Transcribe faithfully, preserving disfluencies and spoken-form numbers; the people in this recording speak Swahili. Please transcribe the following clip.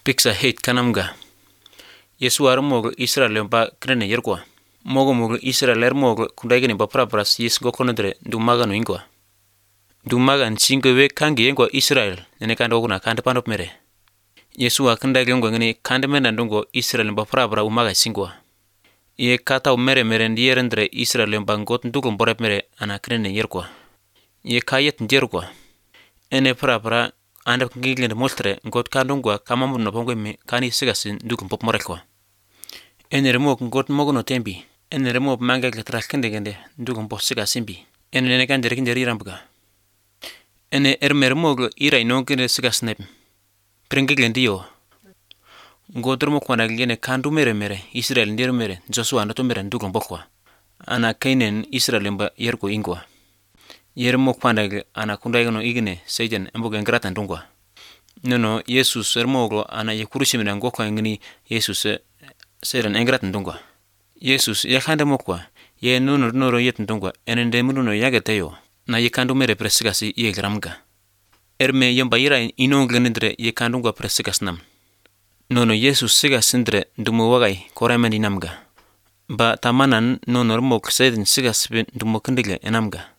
Piksa hate kanamga. Yesu ar mogl Israel ba krene yerkwa. Mogo mogl Israel er mogl kundaigini ba prapras yes gokonodre dumaga no ingwa. Dumaga nsingo we kangi engwa Israel nene kando kuna kande panop mere. Yesu akundaigi ngwa ngini kande mena ndungo Israel ba prapra umaga singwa. Ye kata umere mere ndierendre Israel ba ngot ndugul mborep mere ana krene yerkwa. Ye kayet njerkwa. Ene prapra ande ngigende moltre ngot kandungwa kamamu no pongwe me kani sigasin ndugul pop morekwa. Ene remok ngot mogo no tembi. Ene remok manga ketras kende kende ndugul pop sigasimbi. Ene nene kande rekinde rirambuga. Ene ermer moglo ira inonkende sigasnep. Pringigende yo. Ngot remok wana gene kandu mere mere Israel ndier mere Joshua anato mere ndugul pokwa. Ana kainen Israel mba yerko ingwa. Yermo kwandage ana kundaigono igine sejen emboge ngrata ndungwa. Nono Yesus ermoglo ana yekurushimina ngokwa ngini Yesus seren engrata ndungwa. Yesus yakande mokwa ye nono noro yet ndungwa enende mununo yageteyo na yekandu mere presigasi yegramga. Erme yomba ira inonglendre yekandungwa presigasnam. Nono Yesus sigasindre ndumo wagai koremeni namga. Ba tamanan nono ermog seden sigas ndumo kendigle enamga.